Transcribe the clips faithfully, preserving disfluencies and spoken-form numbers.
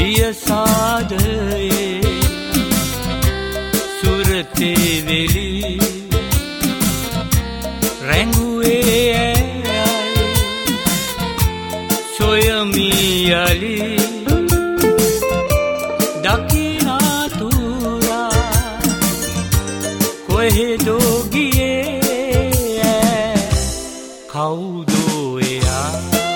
පිය සාදයේ සුරතේ වෙලි රැඟුවේ ඇයි සොයමි යලි දකිනාතුරා කොහෙදෝ ගියේ කවුදෝ එයා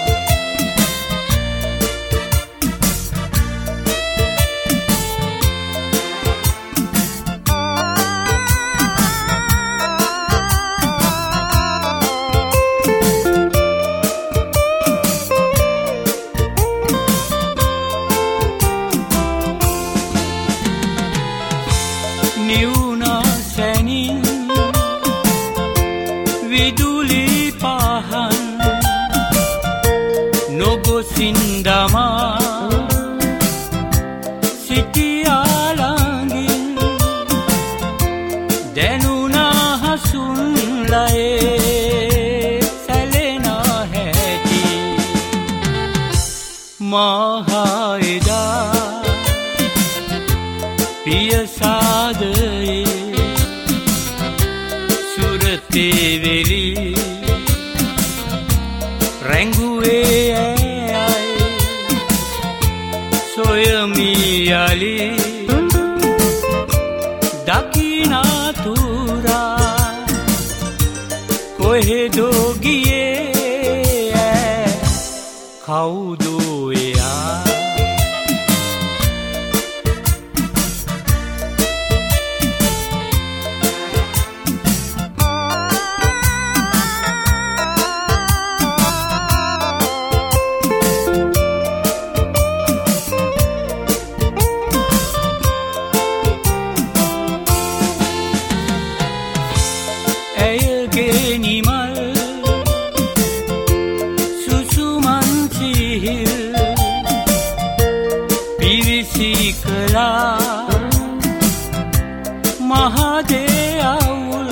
නිවුනා සැනින් විදුලි පහන් නොගොසින් දමා සිටියා ළඟින් දැනුණා හසුන් ලයේ සැලෙන හැටි මහා එදා පිය සාදයේ සුරතේ වෙලි රැඟුවේ ඇයි සොයමි යලි දකිනාතුරා කොහෙදෝ ගියේ කවුදෝ එයා ඇයගේ නිමල් සුසුමන් සිහිල් පිවිසි කළා මහදේ අවුල්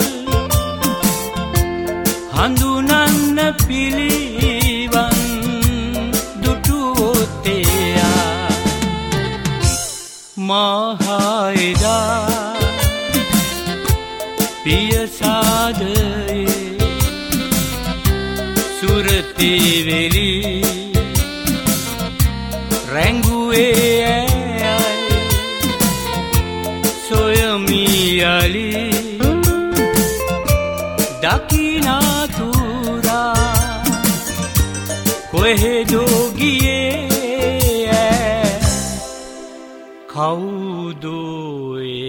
හඳුනන්න පිළිවන් දුටුවොත් එයා මහා එදා පිය සාදයේ සුරතේ වෙලි රැඟුවේ ඇයි සොයමි යලි දකිනාතුරා කොහෙදෝ ගියේ කවුදෝ